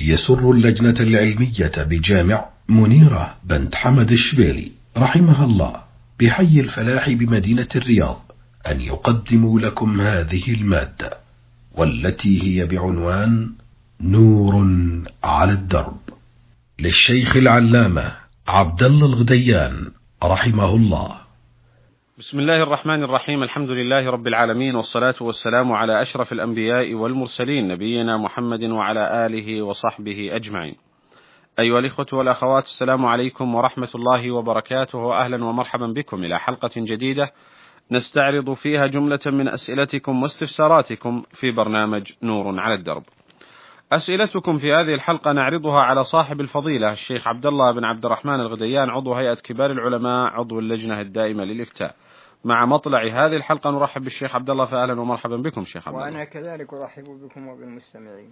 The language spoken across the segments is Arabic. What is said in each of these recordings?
يسر اللجنة العلمية بجامع منيرة بنت حمد الشبيلي رحمها الله بحي الفلاح بمدينة الرياض أن يقدموا لكم هذه المادة، والتي هي بعنوان نور على الدرب، للشيخ العلامة عبد الله الغديان رحمه الله. بسم الله الرحمن الرحيم. الحمد لله رب العالمين، والصلاة والسلام على أشرف الأنبياء والمرسلين، نبينا محمد وعلى آله وصحبه أجمعين. أيها الإخوة والأخوات، السلام عليكم ورحمة الله وبركاته، وأهلا ومرحبا بكم إلى حلقة جديدة نستعرض فيها جملة من أسئلتكم واستفساراتكم في برنامج نور على الدرب. أسئلتكم في هذه الحلقة نعرضها على صاحب الفضيلة الشيخ عبد الله بن عبد الرحمن الغديان، عضو هيئة كبار العلماء، عضو اللجنة الدائمة للإفتاء. مع مطلع هذه الحلقة نرحب بالشيخ عبد الله، فأهلا ومرحبا بكم شيخ عبد الله. وأنا كذلك أرحب بكم وبالمستمعين.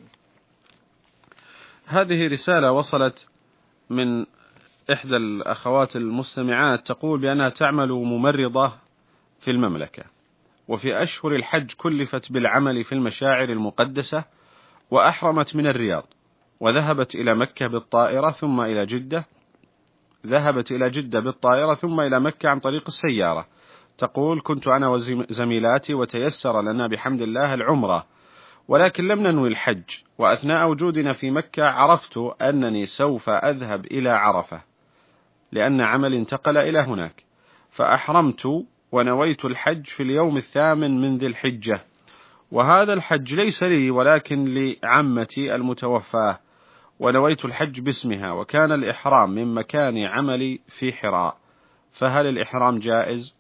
هذه رسالة وصلت من إحدى الأخوات المستمعات، تقول بأنها تعمل ممرضة في المملكة، وفي أشهر الحج كلفت بالعمل في المشاعر المقدسة، وأحرمت من الرياض، وذهبت إلى مكة بالطائرة ثم إلى جدة، ذهبت إلى جدة بالطائرة ثم إلى مكة عن طريق السيارة. تقول: كنت أنا وزميلاتي وتيسر لنا بحمد الله العمرة، ولكن لم ننوي الحج، وأثناء وجودنا في مكة عرفت أنني سوف أذهب إلى عرفة لأن عمل انتقل إلى هناك، فأحرمت ونويت الحج في اليوم 8 من ذي الحجة، وهذا الحج ليس لي ولكن لعمتي المتوفاة، ونويت الحج باسمها، وكان الإحرام من مكان عملي في حراء، فهل الإحرام جائز؟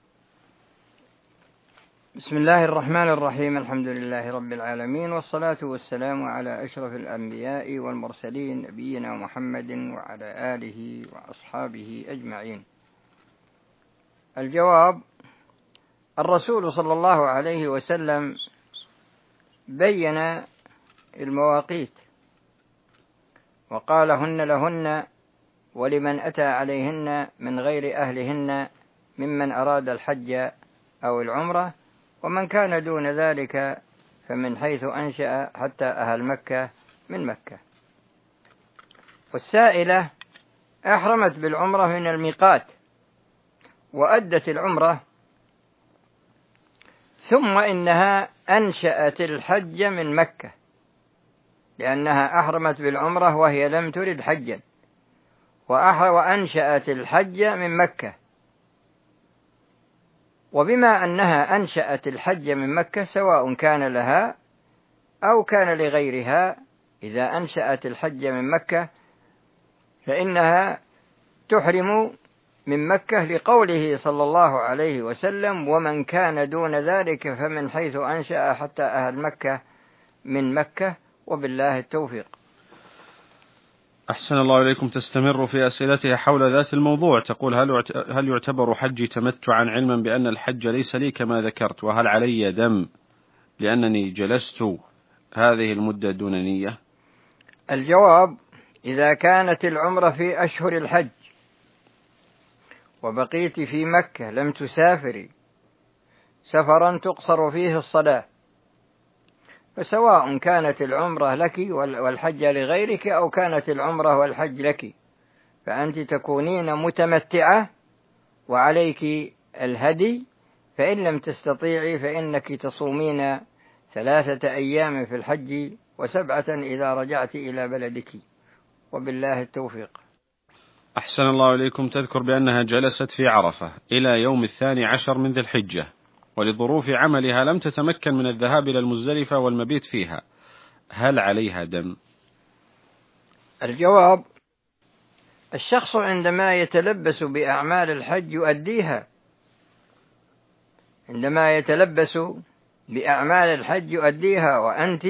بسم الله الرحمن الرحيم. الحمد لله رب العالمين، والصلاة والسلام على أشرف الأنبياء والمرسلين، نبينا محمد وعلى آله وأصحابه أجمعين. الجواب: الرسول صلى الله عليه وسلم بين المواقيت وقال: هن لهن ولمن أتى عليهن من غير أهلهن ممن أراد الحج أو العمرة، ومن كان دون ذلك فمن حيث أنشأ حتى أهل مكة من مكة. والسائلة أحرمت بالعمرة من الميقات وأدت العمرة، ثم إنها أنشأت الحج من مكة، لأنها أحرمت بالعمرة وهي لم ترد حجا، وأنشأت الحج من مكة. وبما أنها أنشأت الحج من مكة، سواء كان لها أو كان لغيرها، إذا أنشأت الحج من مكة فإنها تحرم من مكة، لقوله صلى الله عليه وسلم: ومن كان دون ذلك فمن حيث أنشأ حتى أهل مكة من مكة، وبالله التوفيق. أحسن الله إليكم. تستمر في أسئلتها حول ذات الموضوع، تقول: هل يعتبر حجي تمتعا، علما بأن الحج ليس لي كما ذكرت، وهل علي دم لأنني جلست هذه المدة دون نية؟ الجواب: إذا كانت العمرة في أشهر الحج وبقيت في مكة لم تسافري سفرا تقصر فيه الصلاة، فسواء كانت العمرة لك والحج لغيرك، أو كانت العمرة والحج لك، فأنت تكونين متمتعة وعليك الهدي، فإن لم تستطيعي فإنك تصومين 3 أيام في الحج و7 إذا رجعت إلى بلدك، وبالله التوفيق. أحسن الله إليكم. تذكر بأنها جلست في عرفة إلى يوم 12 من ذي الحجة، ولظروف عملها لم تتمكن من الذهاب إلى المزدلفة والمبيت فيها، هل عليها دم؟ الجواب: الشخص عندما يتلبس بأعمال الحج يؤديها، عندما يتلبس بأعمال الحج يؤديها، وأنت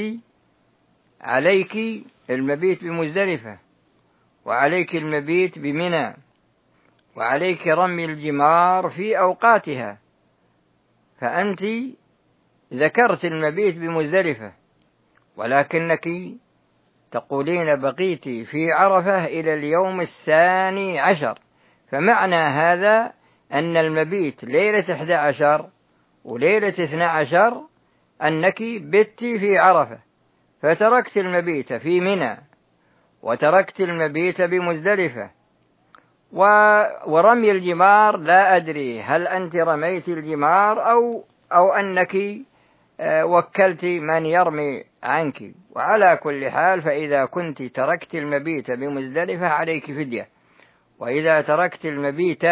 عليك المبيت بمزدلفة، وعليك المبيت بمنى، وعليك رمي الجمار في أوقاتها، فأنت ذكرت المبيت بمزدلفة، ولكنك تقولين بقيت في عرفة إلى اليوم 12، فمعنى هذا أن المبيت ليلة 11 وليلة 12 أنك بت في عرفة، فتركت المبيت في منى وتركت المبيت بمزدلفة. ورمي الجمار لا أدري هل أنت رميت الجمار أو أنك وكلت من يرمي عنك. وعلى كل حال فإذا كنت تركت المبيت بمزدلفة عليك فدية، وإذا تركت المبيت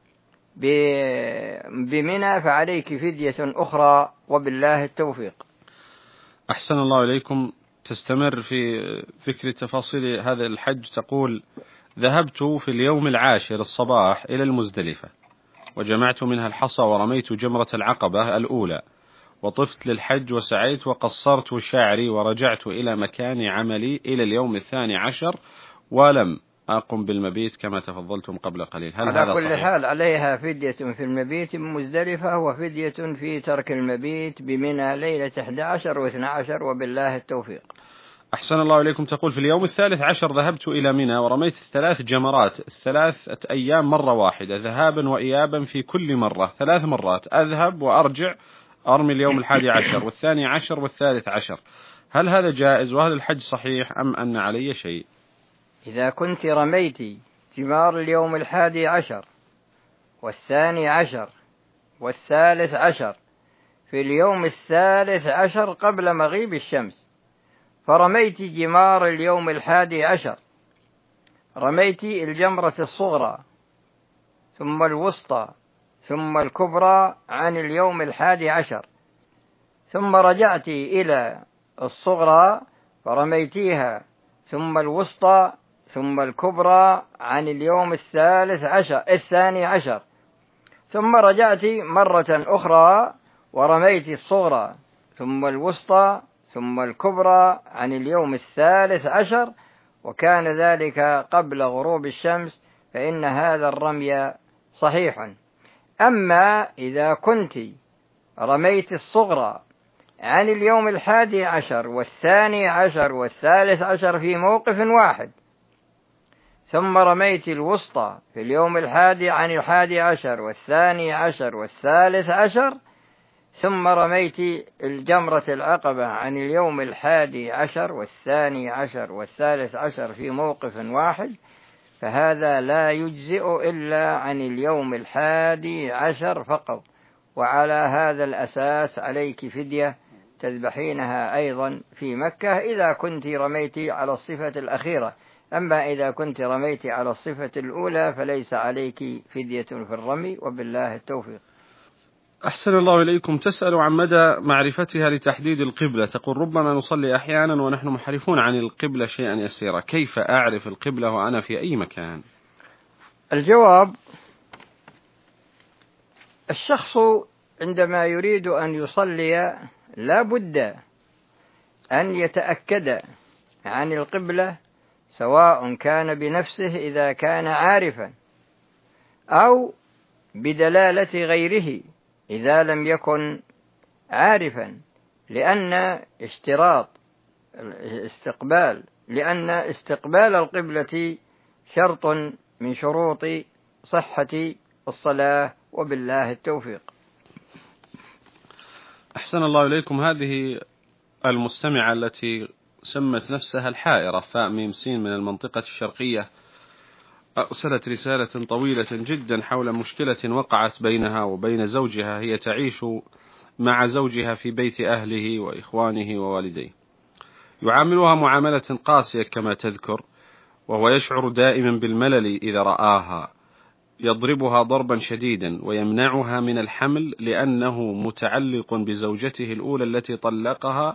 بمنى فعليك فدية أخرى، وبالله التوفيق. أحسن الله إليكم. تستمر في ذكر تفاصيل هذا الحج. تقول: ذهبت في اليوم 10 الصباح إلى المزدلفة، وجمعت منها الحصى ورميت جمرة العقبة الأولى، وطفت للحج وسعيت وقصرت شعري ورجعت إلى مكان عملي إلى اليوم 12 ولم أقم بالمبيت كما تفضلتم قبل قليل. هل هذا على كل صحيح؟ حال عليها فدية في المبيت بمزدلفة، وفدية في ترك المبيت بمنى ليلة 11 و12، وبالله التوفيق. أحسن الله إليكم. تقول: في اليوم 13 ذهبت إلى منى ورميت 3 جمرات 3 أيام مرة واحدة، ذهابا وإيابا في كل مرة 3 مرات، أذهب وأرجع أرمي اليوم 11 و12 و13. هل هذا جائز؟ وهل الحج صحيح أم أن علي شيء؟ إذا كنت رميت جمار اليوم 11 و12 و13 في اليوم 13 قبل مغيب الشمس، فرميت جمار اليوم 11، رميت الجمرة الصغرى ثم الوسطى ثم الكبرى عن اليوم 11، ثم رجعت إلى الصغرى فرميتيها ثم الوسطى ثم الكبرى عن اليوم 12، ثم رجعت مرة أخرى ورميت الصغرى ثم الوسطى ثم الكبرى عن اليوم 13، وكان ذلك قبل غروب الشمس، فإن هذا الرمي صحيح. أما إذا كنت رميت الصغرى عن اليوم 11 و12 و13 في موقف واحد، ثم رميت الوسطى في اليوم عن 11 و12 و13، ثم رميت الجمرة العقبة عن اليوم 11 و12 و13 في موقف واحد، فهذا لا يجزئ إلا عن اليوم 11 فقط. وعلى هذا الأساس عليك فدية تذبحينها أيضا في مكة إذا كنت رميت على الصفة الأخيرة. أما إذا كنت رميت على الصفة الأولى فليس عليك فدية في الرمي، وبالله التوفيق. أحسن الله إليكم. تسأل عن مدى معرفتها لتحديد القبلة. تقول: ربما نصلي أحيانا ونحن محرفون عن القبلة شيئا يسيرا، كيف أعرف القبلة وأنا في أي مكان؟ الجواب: الشخص عندما يريد أن يصلي لا بد أن يتأكد عن القبلة، سواء كان بنفسه إذا كان عارفا، أو بدلالة غيره إذا لم يكن عارفا، لأن استقبال القبلة شرط من شروط صحة الصلاة، وبالله التوفيق. أحسن الله إليكم. هذه المستمعة التي سمت نفسها الحائرة فاء ميم سين من المنطقة الشرقية أرسلت رسالة طويلة جدا حول مشكلة وقعت بينها وبين زوجها. هي تعيش مع زوجها في بيت أهله وإخوانه ووالديه، يعاملها معاملة قاسية كما تذكر، وهو يشعر دائما بالملل إذا رآها، يضربها ضربا شديدا ويمنعها من الحمل لأنه متعلق بزوجته الأولى التي طلقها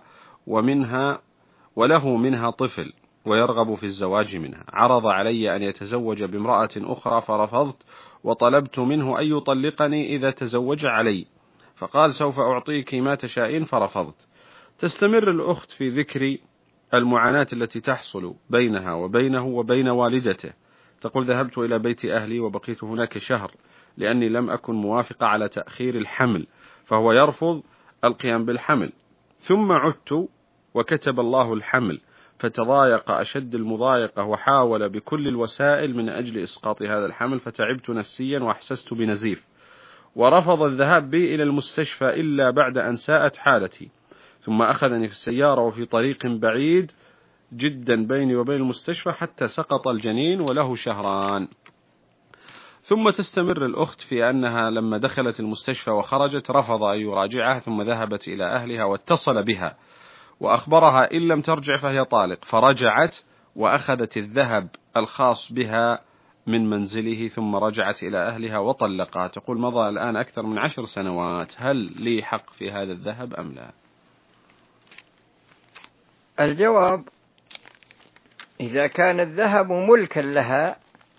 وله منها طفل ويرغب في الزواج منها. عرض علي أن يتزوج بامرأة أخرى فرفضت، وطلبت منه أن يطلقني إذا تزوج علي، فقال: سوف أعطيك ما تشائين، فرفضت. تستمر الأخت في ذكر المعاناة التي تحصل بينها وبينه وبين والدته. تقول: ذهبت إلى بيت أهلي وبقيت هناك شهر لأني لم أكن موافقة على تأخير الحمل، فهو يرفض القيام بالحمل، ثم عدت وكتب الله الحمل، فتضايق أشد المضايقة وحاول بكل الوسائل من أجل إسقاط هذا الحمل، فتعبت نفسيا وأحسست بنزيف، ورفض الذهاب بي إلى المستشفى إلا بعد أن ساءت حالتي، ثم أخذني في السيارة وفي طريق بعيد جدا بيني وبين المستشفى حتى سقط الجنين وله شهران. ثم تستمر الأخت في أنها لما دخلت المستشفى وخرجت رفض أن يراجعها، ثم ذهبت إلى أهلها واتصل بها وأخبرها إن لم ترجع فهي طالق، فرجعت وأخذت الذهب الخاص بها من منزله ثم رجعت إلى أهلها وطلقها. تقول مضى الآن أكثر من 10 سنوات، هل لي حق في هذا الذهب أم لا؟ الجواب: إذا كان الذهب ملكا لها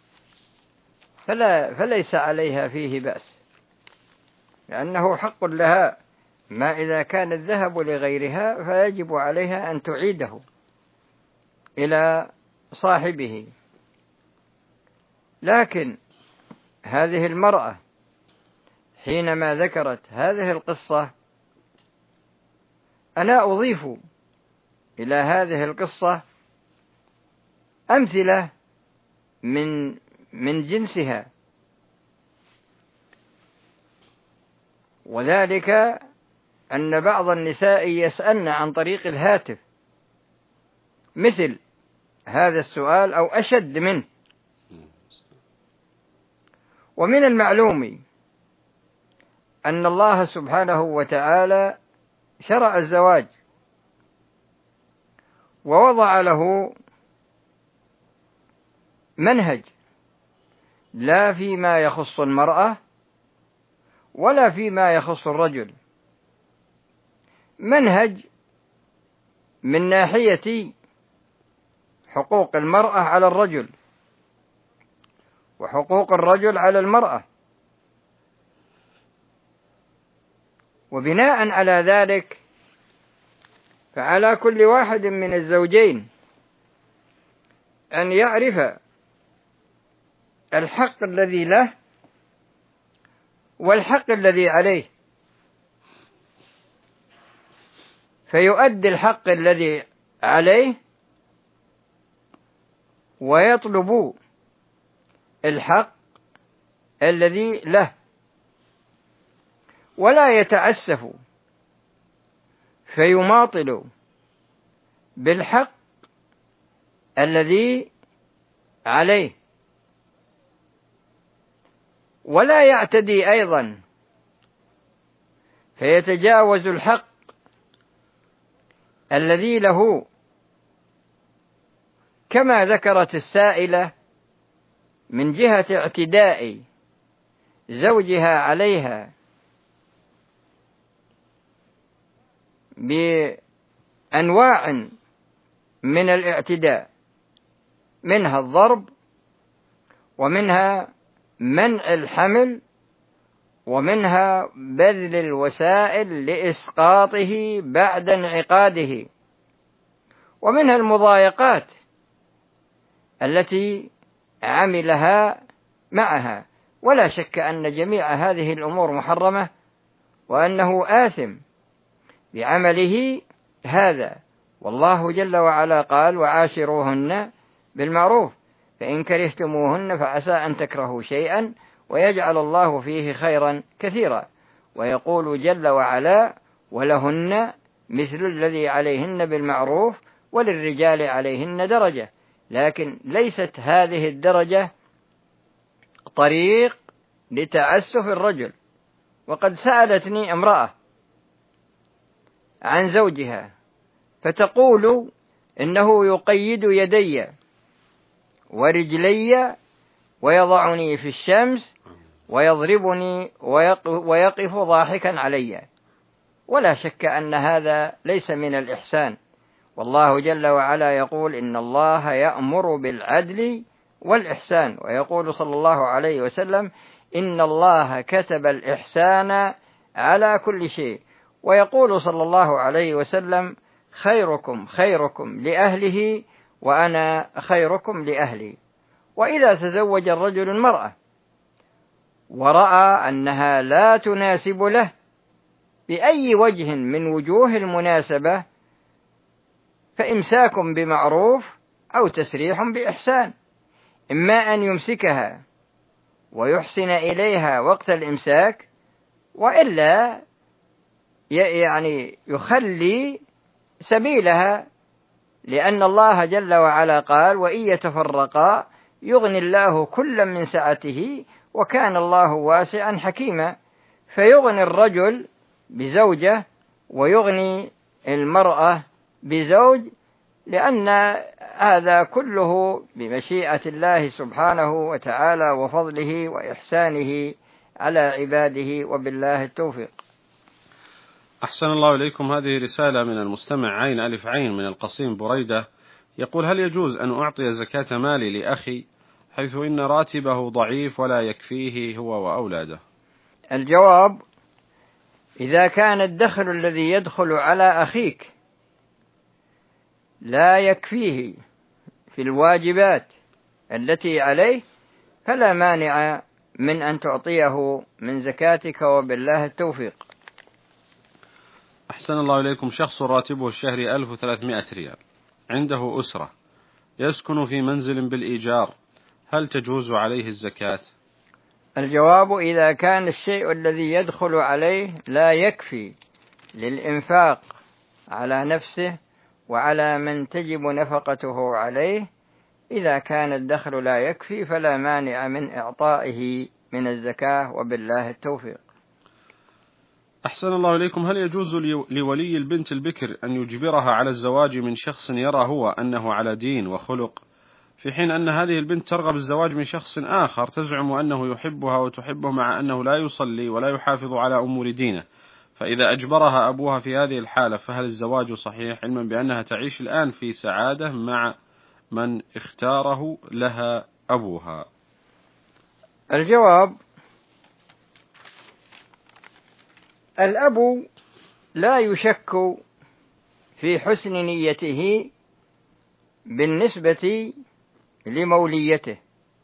فليس عليها فيه بأس، لأنه حق لها. ما إذا كان الذهب لغيرها فيجب عليها أن تعيده إلى صاحبه. لكن هذه المرأة حينما ذكرت هذه القصة، أنا أضيف إلى هذه القصة أمثلة من جنسها، وذلك أن بعض النساء يسألن عن طريق الهاتف مثل هذا السؤال أو أشد منه. ومن المعلوم أن الله سبحانه وتعالى شرع الزواج ووضع له منهج، لا فيما يخص المرأة ولا فيما يخص الرجل، منهج من ناحية حقوق المرأة على الرجل وحقوق الرجل على المرأة. وبناء على ذلك فعلى كل واحد من الزوجين أن يعرف الحق الذي له والحق الذي عليه، فيؤدي الحق الذي عليه ويطلب الحق الذي له، ولا يتعسف فيماطل بالحق الذي عليه، ولا يعتدي أيضا فيتجاوز الحق الذي له، كما ذكرت السائلة من جهة اعتداء زوجها عليها بأنواع من الاعتداء، منها الضرب، ومنها منع الحمل، ومنها بذل الوسائل لإسقاطه بعد انعقاده، ومنها المضايقات التي عملها معها. ولا شك أن جميع هذه الأمور محرمة، وأنه آثم بعمله هذا. والله جل وعلا قال: وعاشروهن بالمعروف فإن كرهتموهن فعسى أن تكرهوا شيئا ويجعل الله فيه خيرا كثيرا. ويقول جل وعلا: ولهن مثل الذي عليهن بالمعروف وللرجال عليهن درجة. لكن ليست هذه الدرجة طريق لتعسف الرجل. وقد سألتني امرأة عن زوجها فتقول إنه يقيد يدي ورجلي ويضعني في الشمس ويضربني ويقف ضاحكا علي. ولا شك أن هذا ليس من الإحسان. والله جل وعلا يقول: إن الله يأمر بالعدل والإحسان. ويقول صلى الله عليه وسلم: إن الله كتب الإحسان على كل شيء. ويقول صلى الله عليه وسلم: خيركم خيركم لأهله وأنا خيركم لأهلي. وإذا تزوج الرجل المرأة ورأى أنها لا تناسب له بأي وجه من وجوه المناسبة، فإمساك بمعروف أو تسريح بإحسان، إما أن يمسكها ويحسن إليها وقت الإمساك، وإلا يعني يخلي سبيلها لأن الله جل وعلا قال: وإن يتفرقا يغني الله كلا من سعته وكان الله واسعا حكيما. فيغني الرجل بزوجة ويغني المرأة بزوج، لأن هذا كله بمشيئة الله سبحانه وتعالى وفضله وإحسانه على عباده، وبالله التوفيق. أحسن الله إليكم. هذه رسالة من المستمع عين ألف عين من القصيم بريدة، يقول: هل يجوز أن أعطي زكاة مالي لأخي حيث إن راتبه ضعيف ولا يكفيه هو وأولاده؟ الجواب: إذا كان الدخل الذي يدخل على أخيك لا يكفيه في الواجبات التي عليه فلا مانع من أن تعطيه من زكاتك، وبالله التوفيق. أحسن الله إليكم. شخص راتبه الشهري 1300 ريال، عنده أسرة، يسكن في منزل بالإيجار، هل تجوز عليه الزكاة؟ الجواب: إذا كان الشيء الذي يدخل عليه لا يكفي للإنفاق على نفسه وعلى من تجب نفقته عليه، إذا كان الدخل لا يكفي فلا مانع من إعطائه من الزكاة، وبالله التوفيق. أحسن الله إليكم. هل يجوز لولي البنت البكر أن يجبرها على الزواج من شخص يرى هو أنه على دين وخلق، في حين أن هذه البنت ترغب الزواج من شخص آخر تزعم أنه يحبها وتحبه مع أنه لا يصلي ولا يحافظ على أمور دينه، فإذا أجبرها أبوها في هذه الحالة فهل الزواج صحيح، علما بأنها تعيش الآن في سعادة مع من اختاره لها أبوها؟ الجواب: الأب لا يشك في حسن نيته بالنسبة لموليته،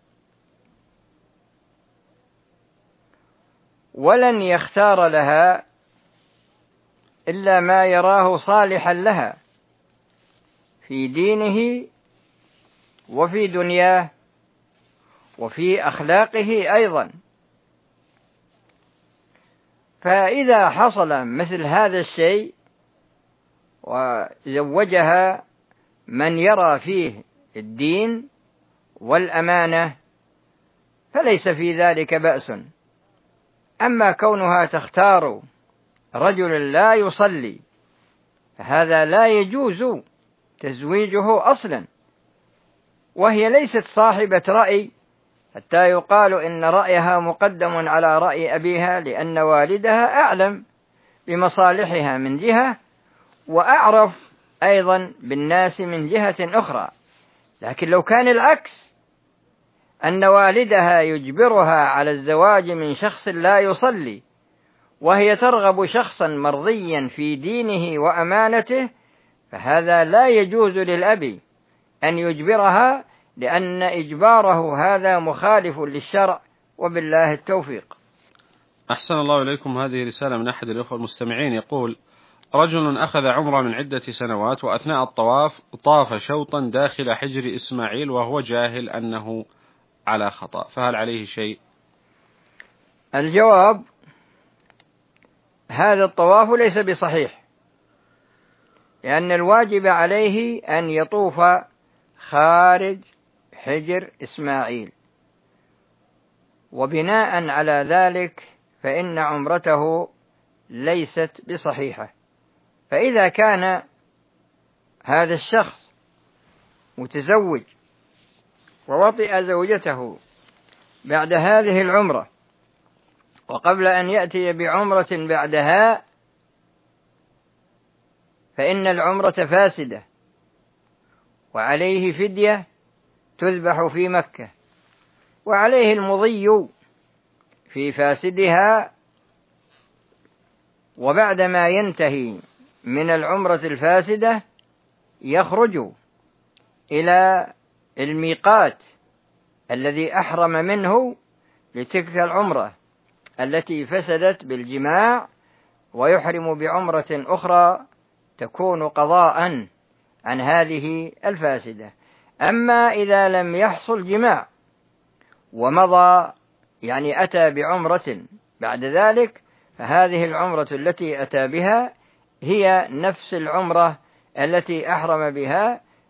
ولن يختار لها إلا ما يراه صالحا لها في دينه وفي دنياه وفي أخلاقه أيضا. فإذا حصل مثل هذا الشيء وزوجها من يرى فيه الدين والأمانة فليس في ذلك بأس. أما كونها تختار رجلا لا يصلي فهذا لا يجوز تزويجه أصلا، وهي ليست صاحبة رأي حتى يقال إن رأيها مقدم على رأي أبيها، لأن والدها أعلم بمصالحها من جهة وأعرف أيضا بالناس من جهة أخرى. لكن لو كان العكس، أن والدها يجبرها على الزواج من شخص لا يصلي وهي ترغب شخصا مرضيا في دينه وأمانته، فهذا لا يجوز للأب أن يجبرها، لأن إجباره هذا مخالف للشرع، وبالله التوفيق. أحسن الله إليكم. هذه رسالة من أحد الأخوة المستمعين، يقول: رجل أخذ عمرة من عدة سنوات، وأثناء الطواف طاف شوطا داخل حجر إسماعيل وهو جاهل أنه على خطأ، فهل عليه شيء؟ الجواب: هذا الطواف ليس بصحيح، لأن الواجب عليه أن يطوف خارج حجر إسماعيل، وبناء على ذلك فإن عمرته ليست بصحيحة. فإذا كان هذا الشخص متزوج ووطئ زوجته بعد هذه العمرة وقبل أن يأتي بعمرة بعدها، فإن العمرة فاسدة وعليه فدية تذبح في مكة، وعليه المضي في فاسدها، وبعدما ينتهي من العمرة الفاسدة يخرج إلى الميقات الذي أحرم منه لتلك العمرة التي فسدت بالجماع، ويحرم بعمرة أخرى تكون قضاء عن هذه الفاسدة. أما إذا لم يحصل جماع ومضى، يعني أتى بعمرة بعد ذلك، فهذه العمرة التي أتى بها هي نفس العمرة التي أحرم بها،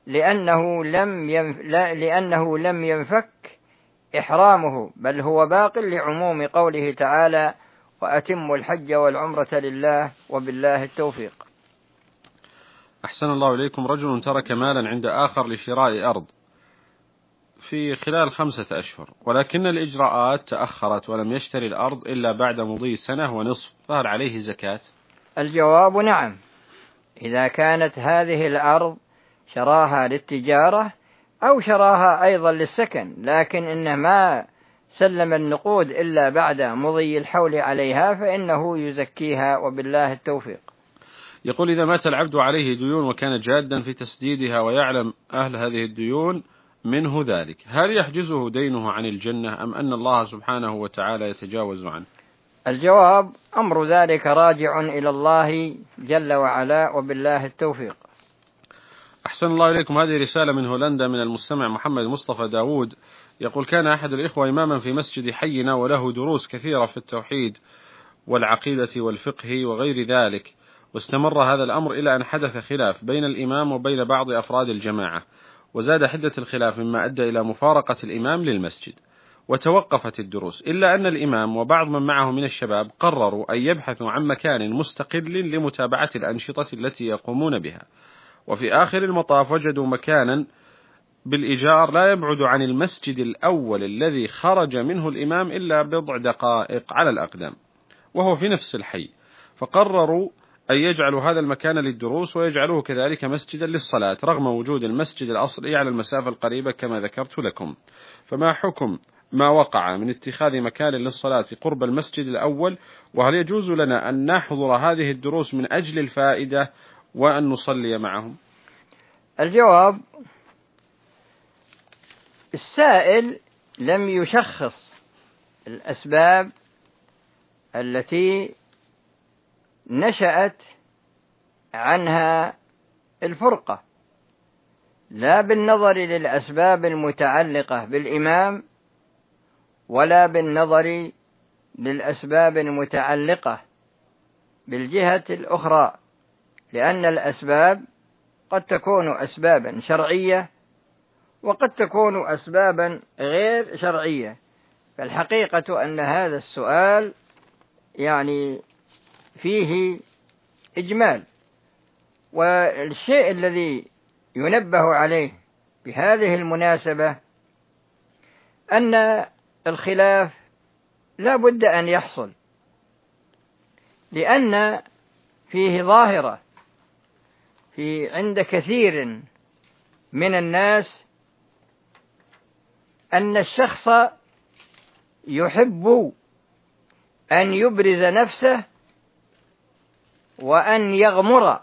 لأنه لم ينفك إحرامه، بل هو باق لعموم قوله تعالى: وأتموا الحج والعمرة لله وبالله التوفيق. أحسن الله إليكم. رجل ترك مالا عند آخر لشراء أرض في خلال 5 أشهر، ولكن الإجراءات تأخرت ولم يشتري الأرض إلا بعد مضي 1.5 سنة، فهل عليه زكاة؟ الجواب نعم، إذا كانت هذه الأرض شراها للتجارة أو شراها أيضا للسكن، لكن إنه ما سلم النقود إلا بعد مضي الحول عليها فإنه يزكيها وبالله التوفيق. يقول: إذا مات العبد عليه ديون وكان جادا في تسديدها ويعلم أهل هذه الديون منه ذلك، هل يحجزه دينه عن الجنة أم أن الله سبحانه وتعالى يتجاوز عنه؟ الجواب: أمر ذلك راجع إلى الله جل وعلا وبالله التوفيق. أحسن الله إليكم. هذه رسالة من هولندا من المستمع محمد مصطفى داود، يقول: كان أحد الإخوة إماما في مسجد حينا وله دروس كثيرة في التوحيد والعقيدة والفقه وغير ذلك، واستمر هذا الأمر إلى أن حدث خلاف بين الإمام وبين بعض أفراد الجماعة، وزاد حدة الخلاف مما أدى إلى مفارقة الإمام للمسجد، وتوقفت الدروس، إلا أن الإمام وبعض من معه من الشباب قرروا أن يبحثوا عن مكان مستقل لمتابعة الأنشطة التي يقومون بها، وفي آخر المطاف وجدوا مكانا بالإيجار لا يبعد عن المسجد الأول الذي خرج منه الإمام إلا بضع دقائق على الأقدام، وهو في نفس الحي، فقرروا أن يجعلوا هذا المكان للدروس ويجعلوه كذلك مسجدا للصلاة، رغم وجود المسجد الأصلي على المسافة القريبة كما ذكرت لكم. فما حكم ما وقع من اتخاذ مكان للصلاة قرب المسجد الأول؟ وهل يجوز لنا أن نحضر هذه الدروس من أجل الفائدة وأن نصلي معهم؟ الجواب: السائل لم يشخص الأسباب التي نشأت عنها الفرقة، لا بالنظر للأسباب المتعلقة بالإمام ولا بالنظر للأسباب المتعلقة بالجهة الأخرى، لأن الأسباب قد تكون أسبابا شرعية وقد تكون أسبابا غير شرعية. فالحقيقة أن هذا السؤال فيه إجمال، والشيء الذي ينبه عليه بهذه المناسبة أن الخلاف لا بد أن يحصل، لأن فيه ظاهرة عند كثير من الناس أن الشخص يحب أن يبرز نفسه وأن يغمر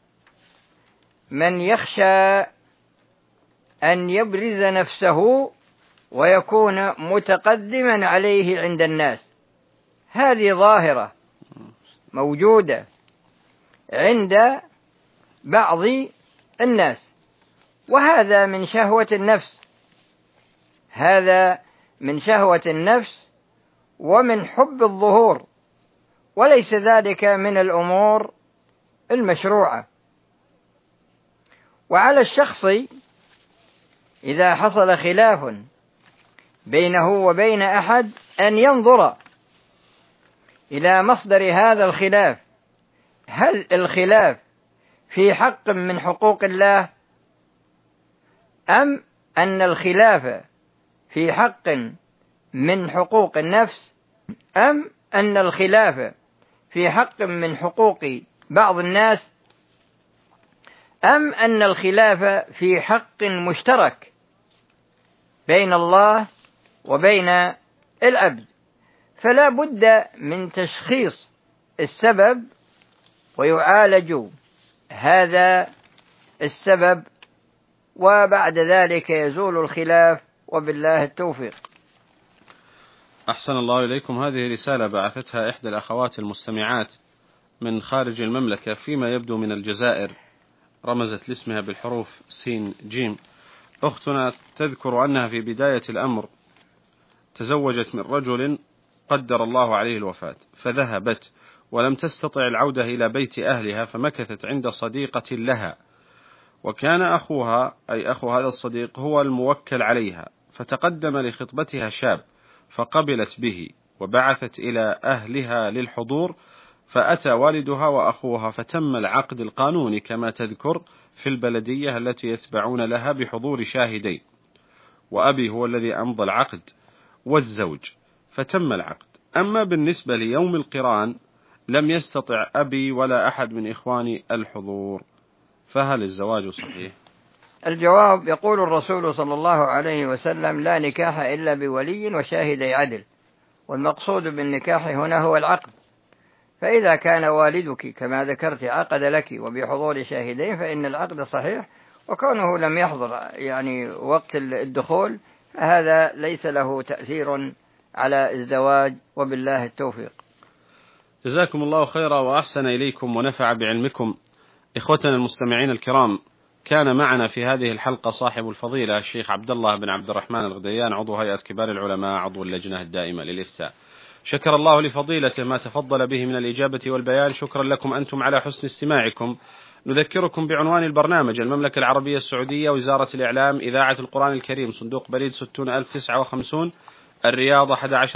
من يخشى أن يبرز نفسه ويكون متقدما عليه عند الناس. هذه ظاهرة موجودة عند بعض الناس، وهذا من شهوة النفس، هذا من شهوة النفس ومن حب الظهور، وليس ذلك من الأمور المشروعة. وعلى الشخص إذا حصل خلاف بينه وبين أحد أن ينظر إلى مصدر هذا الخلاف، هل الخلاف في حق من حقوق الله، أم أن الخلاف في حق من حقوق النفس، أم أن الخلاف في حق من حقوق بعض الناس، أم أن الخلاف في حق مشترك بين الله وبين العبد. فلا بد من تشخيص السبب ويعالج هذا السبب، وبعد ذلك يزول الخلاف وبالله التوفيق. أحسن الله إليكم. هذه رسالة بعثتها إحدى الأخوات المستمعات من خارج المملكة، فيما يبدو من الجزائر، رمزت لاسمها بالحروف سين جيم. أختنا تذكر أنها في بداية الأمر تزوجت من رجل قدر الله عليه الوفاة، فذهبت ولم تستطع العودة إلى بيت أهلها، فمكثت عند صديقة لها، وكان أخوها أي أخو هذا الصديق هو الموكل عليها، فتقدم لخطبتها شاب فقبلت به وبعثت إلى أهلها للحضور، فأتى والدها وأخوها فتم العقد القانوني كما تذكر في البلدية التي يتبعون لها بحضور شاهدين، وأبي هو الذي أمضى العقد والزوج، فتم العقد. أما بالنسبة ليوم القران لم يستطع أبي ولا أحد من إخواني الحضور، فهل الزواج صحيح؟ الجواب: يقول الرسول صلى الله عليه وسلم: لا نكاح إلا بولي وشاهدي عدل، والمقصود بالنكاح هنا هو العقد، فإذا كان والدك كما ذكرت عقد لك وبحضور شاهدين فإن العقد صحيح، وكونه لم يحضر يعني وقت الدخول هذا ليس له تأثير على الزواج، وبالله التوفيق. جزاكم الله خيرا وأحسن إليكم ونفع بعلمكم. إخوتنا المستمعين الكرام، كان معنا في هذه الحلقة صاحب الفضيلة الشيخ عبد الله بن عبد الرحمن الغديان، عضو هيئة كبار العلماء، عضو اللجنة الدائمة للإفتاء. شكر الله لفضيلته ما تفضل به من الإجابة والبيان. شكرا لكم أنتم على حسن استماعكم. نذكركم بعنوان البرنامج: المملكة العربية السعودية، وزارة الإعلام، إذاعة القرآن الكريم، صندوق بريد 60059، الرياض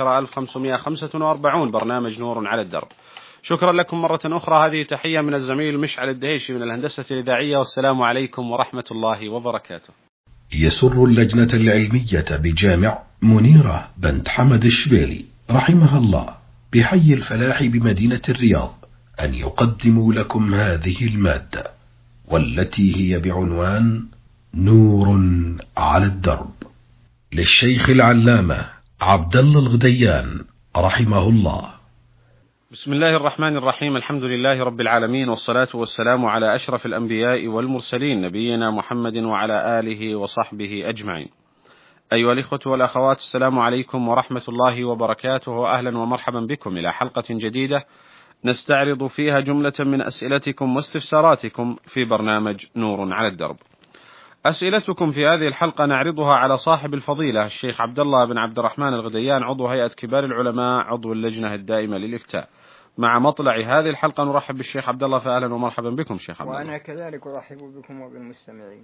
11545، برنامج نور على الدرب. شكرا لكم مرة أخرى. هذه تحية من الزميل مشعل الدهيشي من الهندسة الإذاعية، والسلام عليكم ورحمة الله وبركاته. يسر اللجنة العلمية بجامع منيرة بنت حمد الشبيلي رحمها الله بحي الفلاح بمدينة الرياض أن يقدموا لكم هذه المادة، والتي هي بعنوان نور على الدرب، للشيخ العلامة عبد الله الغديان رحمه الله. بسم الله الرحمن الرحيم. الحمد لله رب العالمين، والصلاة والسلام على أشرف الأنبياء والمرسلين، نبينا محمد وعلى آله وصحبه أجمعين. أيها الإخوة والأخوات، السلام عليكم ورحمة الله وبركاته، أهلا ومرحبا بكم إلى حلقة جديدة نستعرض فيها جملة من أسئلتكم واستفساراتكم في برنامج نور على الدرب. أسئلتكم في هذه الحلقة نعرضها على صاحب الفضيلة الشيخ عبد الله بن عبد الرحمن الغديان، عضو هيئة كبار العلماء، عضو اللجنة الدائمة للإفتاء. مع مطلع هذه الحلقة نرحب بالشيخ عبد الله، فأهلا ومرحبا بكم شيخ عبد الله. وأنا كذلك أرحب بكم وبالمستمعين.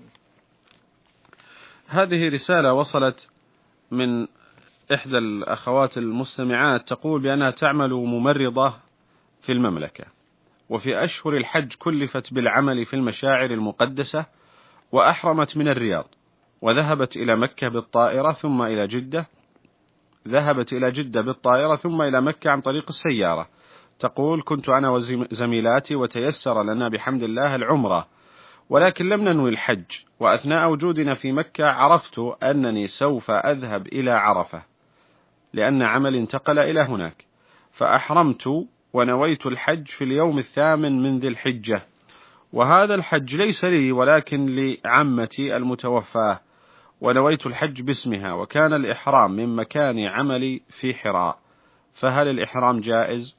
هذه رسالة وصلت من إحدى الأخوات المستمعات، تقول بأنها تعمل ممرضة في المملكة، وفي أشهر الحج كلفت بالعمل في المشاعر المقدسة، وأحرمت من الرياض، وذهبت إلى مكة بالطائرة ثم إلى جدة، ذهبت إلى جدة بالطائرة ثم إلى مكة عن طريق السيارة. تقول: كنت أنا وزميلاتي وتيسر لنا بحمد الله العمرة، ولكن لم ننوي الحج، وأثناء وجودنا في مكة عرفت أنني سوف أذهب إلى عرفة لأن عمل انتقل إلى هناك، فأحرمت ونويت الحج في اليوم 8 من ذي الحجة، وهذا الحج ليس لي ولكن لعمتي المتوفاة، ونويت الحج باسمها، وكان الإحرام من مكان عملي في حراء، فهل الإحرام جائز؟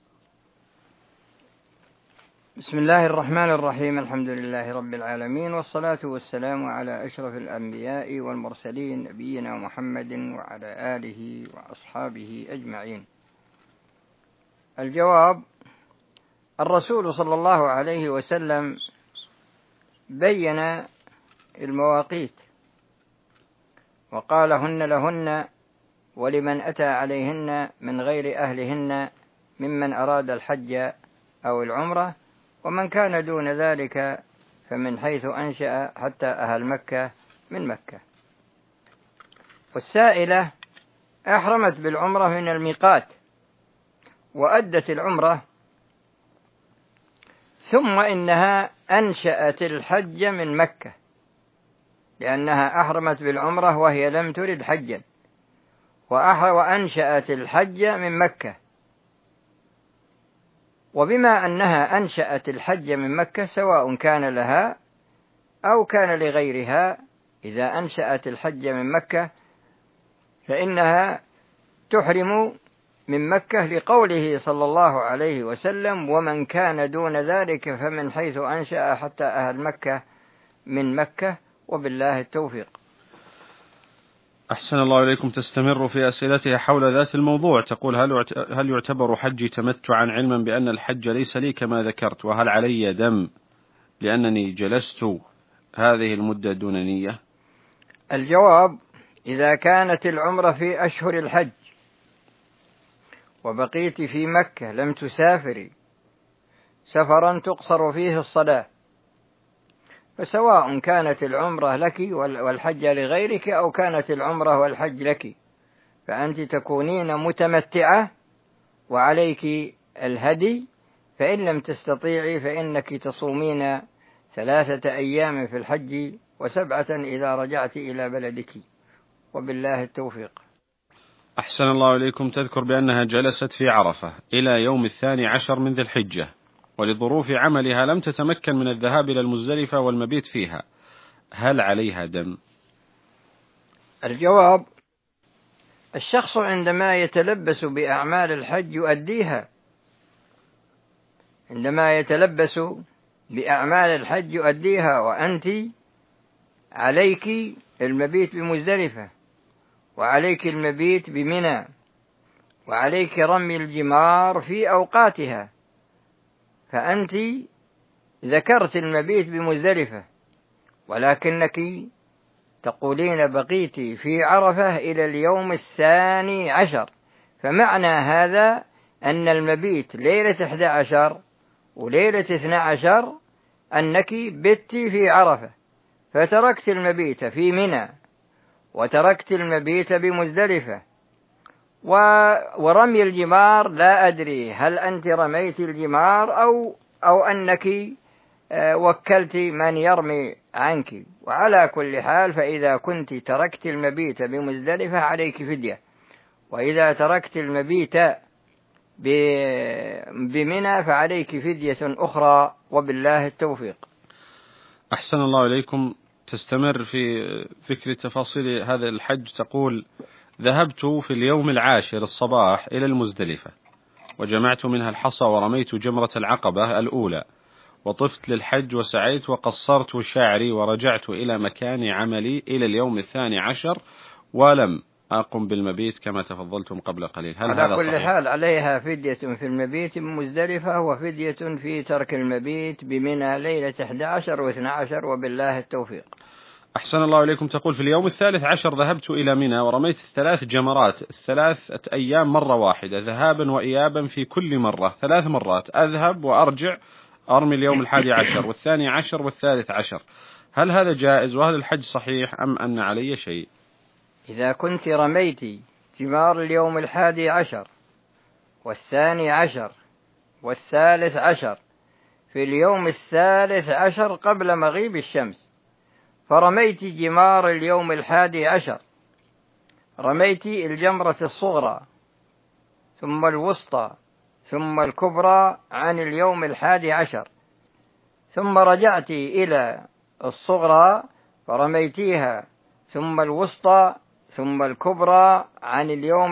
بسم الله الرحمن الرحيم. الحمد لله رب العالمين، والصلاة والسلام على أشرف الأنبياء والمرسلين، نبينا محمد وعلى آله وأصحابه أجمعين. الجواب: الرسول صلى الله عليه وسلم بين المواقيت وقال: هن لهن ولمن أتى عليهن من غير أهلهن ممن أراد الحج أو العمرة، ومن كان دون ذلك فمن حيث أنشأ حتى أهل مكة من مكة. والسائلة أحرمت بالعمرة من الميقات وأدت العمرة، ثم إنها أنشأت الحج من مكة، لأنها أحرمت بالعمرة وهي لم ترد حجا، وأنشأت الحج من مكة. وبما أنها أنشأت الحج من مكة سواء كان لها أو كان لغيرها، إذا أنشأت الحج من مكة فإنها تحرم من مكة، لقوله صلى الله عليه وسلم: ومن كان دون ذلك فمن حيث أنشأ حتى أهل مكة من مكة، وبالله التوفيق. أحسن الله إليكم. تستمر في أسئلتها حول ذات الموضوع، تقول: هل يعتبر حجي تمتعا، علما بأن الحج ليس لي كما ذكرت، وهل علي دم لأنني جلست هذه المدة دون نية؟ الجواب: إذا كانت العمرة في أشهر الحج وبقيت في مكة لم تسافري سفرا تقصر فيه الصلاة، فسواء كانت العمرة لك والحج لغيرك أو كانت العمرة والحج لك، فأنت تكونين متمتعة وعليك الهدي، فإن لم تستطيعي فإنك تصومين 3 أيام في الحج و7 إذا رجعت إلى بلدك، وبالله التوفيق. أحسن الله إليكم. تذكر بأنها جلست في عرفة إلى يوم 12 من ذي الحجة، ولظروف عملها لم تتمكن من الذهاب إلى المزدلفة والمبيت فيها، هل عليها دم؟ الجواب: الشخص عندما يتلبس بأعمال الحج يؤديها، عندما يتلبس بأعمال الحج يؤديها، وأنت عليك المبيت بمزدلفة، وعليك المبيت بمنى، وعليك رمي الجمار في أوقاتها، فأنت ذكرت المبيت بمزدلفة، ولكنك تقولين بقيت في عرفة إلى اليوم 12، فمعنى هذا أن المبيت ليلة 11 وليلة 12 أنك بت في عرفة، فتركت المبيت في منى وتركت المبيت بمزدلفة. ورمي الجمار لا أدري هل أنت رميت الجمار أو أنك وكلت من يرمي عنك، وعلى كل حال فإذا كنت تركت المبيت بمزدلفة عليك فدية، وإذا تركت المبيت بمنى فعليك فدية أخرى، وبالله التوفيق. أحسن الله إليكم. تستمر في ذكر تفاصيل هذا الحج، تقول: ذهبت في اليوم 10 الصباح إلى المزدلفة، وجمعت منها الحصى ورميت جمرة العقبة الأولى، وطفت للحج وسعيت وقصرت شعري، ورجعت إلى مكان عملي إلى اليوم 12 ولم أقم بالمبيت كما تفضلتم قبل قليل، هل هذا صحيح؟ على كل حال عليها فدية في المبيت بمزدلفة وفدية في ترك المبيت بمنى ليلة 11 و12، وبالله التوفيق. أحسن الله إليكم. تقول: في اليوم 13 ذهبت إلى منى ورميت 3 جمرات 3 أيام مرة واحدة، ذهابا وإيابا في كل مرة 3 مرات، أذهب وأرجع أرمي اليوم 11 و12 و13، هل هذا جائز؟ وهل الحج صحيح أم أن علي شيء؟ إذا كنت رميت جمار اليوم 11 و12 و13 في اليوم 13 قبل مغيب الشمس، فرميت جمار اليوم 11، رميت الجمرة الصغرى ثم الوسطى ثم الكبرى عن اليوم 11، ثم رجعت إلى الصغرى فرميتيها ثم الوسطى ثم الكبرى عن اليوم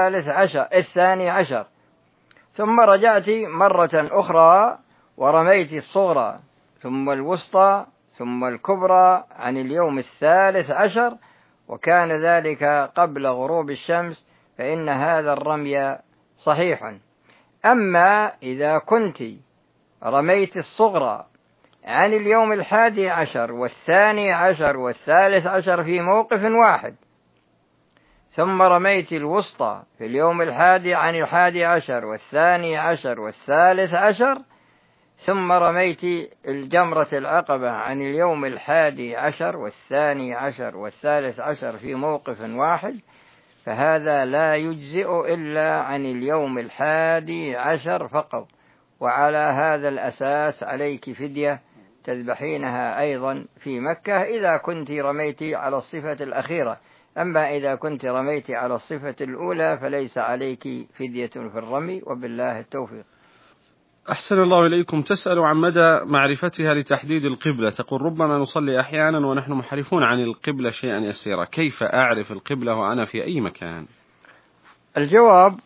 12، ثم رجعت مرة أخرى ورميت الصغرى ثم الوسطى ثم الكبرى عن اليوم 13، وكان ذلك قبل غروب الشمس، فإن هذا الرمي صحيح. أما إذا كنت رميت الصغرى عن اليوم 11 و12 و13 في موقف واحد، ثم رميت الوسطى في اليوم 11 و12 و13، ثم رميت الجمرة العقبة عن اليوم 11 و12 و13 في موقف واحد، فهذا لا يجزئ إلا عن اليوم 11 فقط، وعلى هذا الأساس عليك فدية تذبحينها أيضا في مكة إذا كنت رميت على الصفة الأخيرة. أما إذا كنت رميت على الصفة الأولى فليس عليك فدية في الرمي، وبالله التوفيق. أحسن الله إليكم. تسأل عن مدى معرفتها لتحديد القبلة، تقول: ربما نصلي أحيانا ونحن محرفون عن القبلة شيئا يسيرا، كيف أعرف القبلة وأنا في أي مكان؟ الجواب: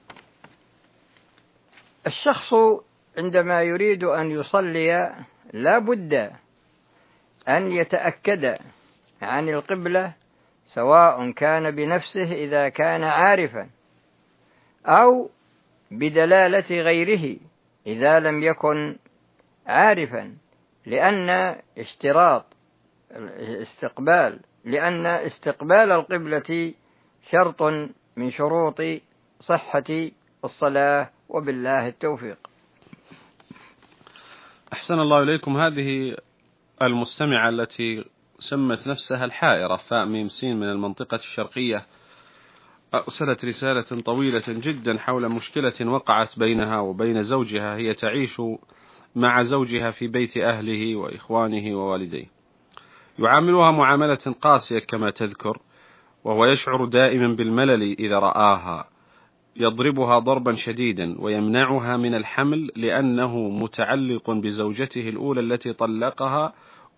الشخص عندما يريد أن يصلي لا بد أن يتأكد عن القبلة، سواء كان بنفسه إذا كان عارفا أو بدلالة غيره إذا لم يكن عارفا، لأن اشتراط الاستقبال، لأن استقبال القبلة شرط من شروط صحة الصلاة، وبالله التوفيق. أحسن الله إليكم. هذه المستمعة التي سمت نفسها الحائرة فاء ميم سين من المنطقة الشرقية أرسلت رسالة طويلة جدا حول مشكلة وقعت بينها وبين زوجها. هي تعيش مع زوجها في بيت أهله وإخوانه ووالديه، يعاملها معاملة قاسية كما تذكر، وهو يشعر دائما بالملل إذا رآها، يضربها ضربا شديدا ويمنعها من الحمل لأنه متعلق بزوجته الأولى التي طلقها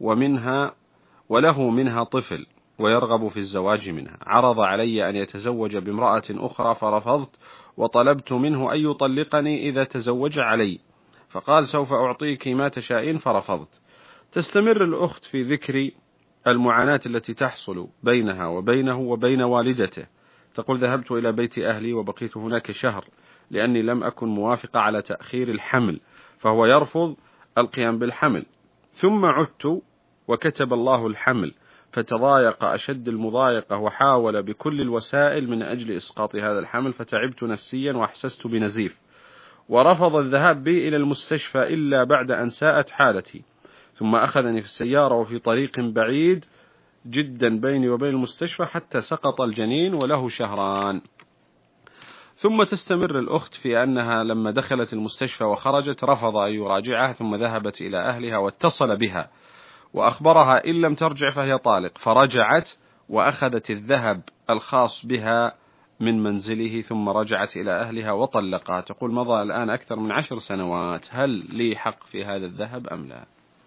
وله منها طفل ويرغب في الزواج منها. عرض علي أن يتزوج بامرأة أخرى فرفضت، وطلبت منه أن يطلقني إذا تزوج علي، فقال سوف أعطيك ما تشائين فرفضت. تستمر الأخت في ذكر المعاناة التي تحصل بينها وبينه وبين والدته. تقول ذهبت إلى بيت أهلي وبقيت هناك شهر لأني لم أكن موافقة على تأخير الحمل، فهو يرفض القيام بالحمل، ثم عدت وكتب الله الحمل، فتضايق أشد المضايقة وحاول بكل الوسائل من أجل إسقاط هذا الحمل، فتعبت نفسيا وأحسست بنزيف، ورفض الذهاب بي إلى المستشفى إلا بعد أن ساءت حالتي، ثم أخذني في السيارة وفي طريق بعيد جدا بيني وبين المستشفى حتى سقط الجنين وله شهران. ثم تستمر الأخت في أنها لما دخلت المستشفى وخرجت رفض أن يراجعها، ثم ذهبت إلى أهلها واتصل بها وأخبرها إن لم ترجع فهي طالق، فرجعت وأخذت الذهب الخاص بها من منزله، ثم رجعت إلى أهلها وطلقها. تقول مضى الآن أكثر من 10 سنوات، هل لي حق في هذا الذهب أم لا؟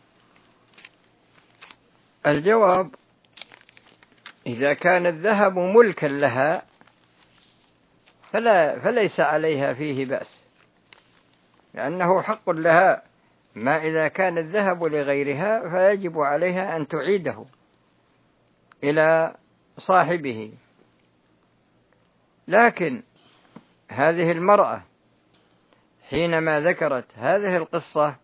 الجواب: إذا كان الذهب ملكا لها فليس عليها فيه بأس، لأنه حق لها. ما إذا كان الذهب لغيرها فيجب عليها أن تعيده إلى صاحبه. لكن هذه المرأة حينما ذكرت هذه القصة،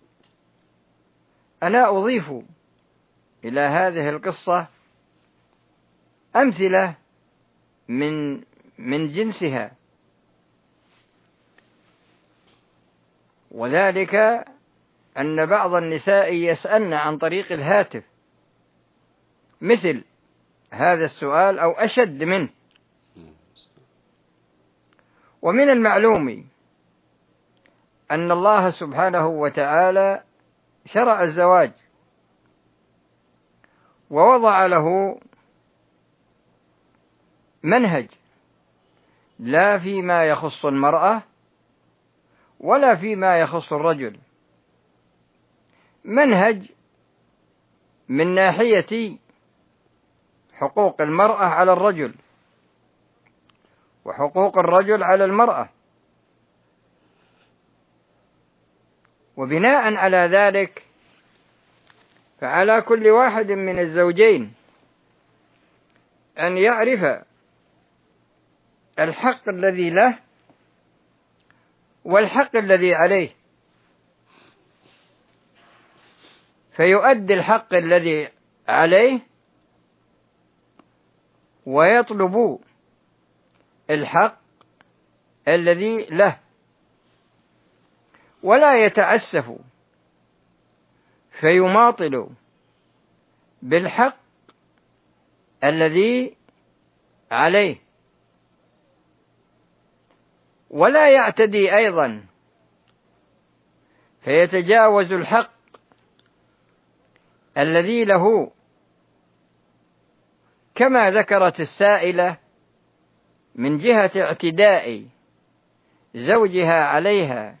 أنا أضيف إلى هذه القصة أمثلة من جنسها، وذلك أن بعض النساء يسألن عن طريق الهاتف مثل هذا السؤال أو أشد منه. ومن المعلوم أن الله سبحانه وتعالى شرع الزواج ووضع له منهج، لا فيما يخص المرأة ولا فيما يخص الرجل، منهج من ناحية حقوق المرأة على الرجل وحقوق الرجل على المرأة، وبناء على ذلك فعلى كل واحد من الزوجين أن يعرف الحق الذي له والحق الذي عليه، فيؤدي الحق الذي عليه ويطلب الحق الذي له، ولا يتعسف فيماطل بالحق الذي عليه، ولا يعتدي أيضا فيتجاوز الحق الذي له، كما ذكرت السائلة من جهة اعتداء زوجها عليها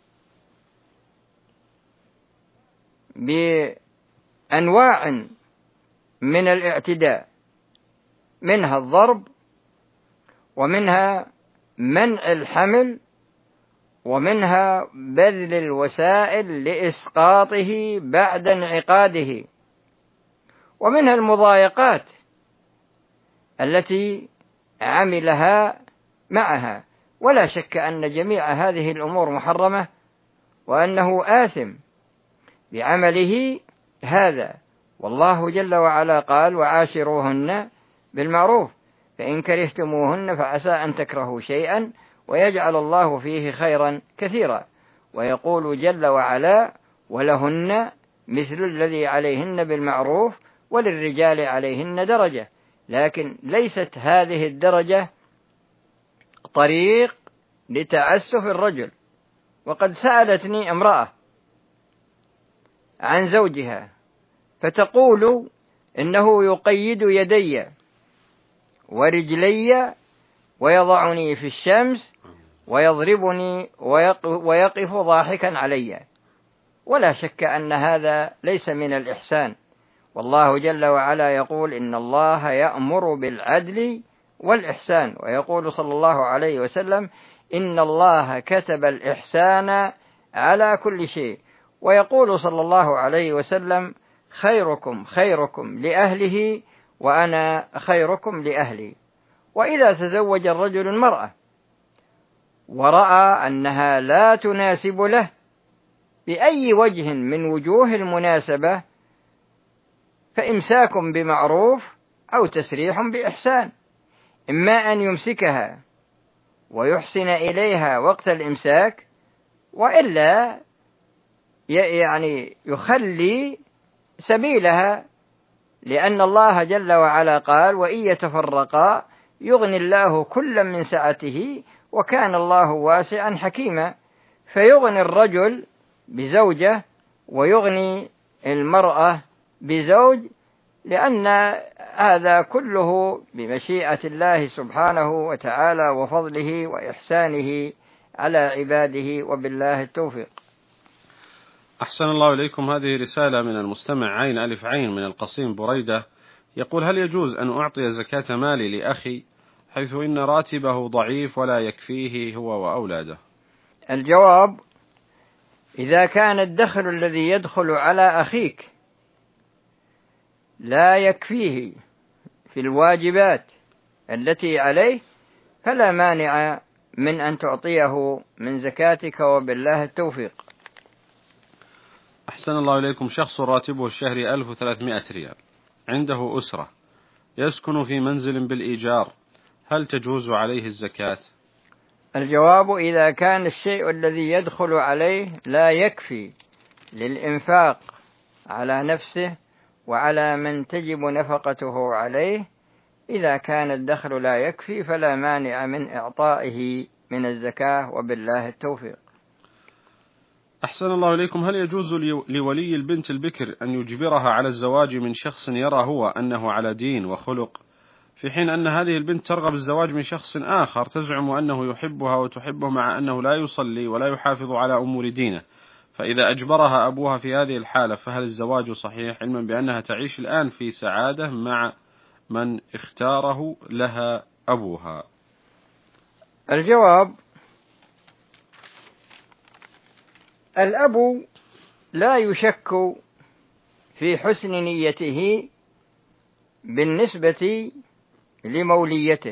بأنواع من الاعتداء، منها الضرب، ومنها منع الحمل، ومنها بذل الوسائل لإسقاطه بعد انعقاده، ومنها المضايقات التي عملها معها. ولا شك أن جميع هذه الأمور محرمة، وأنه آثم بعمله هذا، والله جل وعلا قال وعاشروهن بالمعروف فإن كرهتموهن فعسى أن تكرهوا شيئا ويجعل الله فيه خيرا كثيرا. ويقول جل وعلا ولهن مثل الذي عليهن بالمعروف وللرجال عليهن درجة، لكن ليست هذه الدرجة طريق لتعسف الرجل. وقد سألتني امرأة عن زوجها فتقول إنه يقيد يدي ورجلي ويضعني في الشمس ويضربني ويقف ضاحكا علي. ولا شك أن هذا ليس من الإحسان، والله جل وعلا يقول إن الله يأمر بالعدل والإحسان، ويقول صلى الله عليه وسلم إن الله كتب الإحسان على كل شيء، ويقول صلى الله عليه وسلم خيركم خيركم لأهله وأنا خيركم لأهلي. وإذا تزوج الرجل المرأة ورأى أنها لا تناسب له بأي وجه من وجوه المناسبة فإمساك بمعروف أو تسريح بإحسان، إما أن يمسكها ويحسن إليها وقت الإمساك، وإلا يعني يخلي سبيلها، لأن الله جل وعلا قال وإن يتفرقا يغني الله كلا من سعته وكان الله واسعا حكيما. فيغني الرجل بزوجة ويغني المرأة بزوج، لأن هذا كله بمشيئة الله سبحانه وتعالى وفضله وإحسانه على عباده، وبالله التوفيق. أحسن الله إليكم. هذه رسالة من المستمع عين ألف عين من القصيم بريدة، يقول هل يجوز أن أعطي زكاة مالي لأخي حيث إن راتبه ضعيف ولا يكفيه هو وأولاده؟ الجواب: إذا كان الدخل الذي يدخل على أخيك لا يكفيه في الواجبات التي عليه فلا مانع من أن تعطيه من زكاتك، وبالله التوفيق. أحسن الله إليكم. شخص راتبه الشهري 1300 ريال، عنده أسرة، يسكن في منزل بالإيجار، هل تجوز عليه الزكاة؟ الجواب: إذا كان الشيء الذي يدخل عليه لا يكفي للإنفاق على نفسه وعلى من تجب نفقته عليه، إذا كان الدخل لا يكفي فلا مانع من إعطائه من الزكاة، وبالله التوفيق. أحسن الله إليكم. هل يجوز لولي البنت البكر أن يجبرها على الزواج من شخص يرى هو أنه على دين وخلق، في حين أن هذه البنت ترغب الزواج من شخص آخر تزعم أنه يحبها وتحبه مع أنه لا يصلي ولا يحافظ على أمور دينه، فإذا أجبرها أبوها في هذه الحالة فهل الزواج صحيح، علما بأنها تعيش الآن في سعادة مع من اختاره لها أبوها؟ الجواب: الأب لا يشك في حسن نيته بالنسبة لموليته،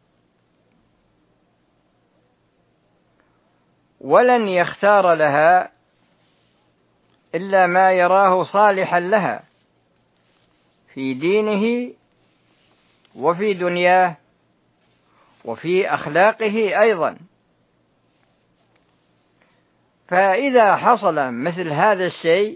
ولن يختار لها إلا ما يراه صالحا لها في دينه وفي دنياه وفي أخلاقه أيضا. فإذا حصل مثل هذا الشيء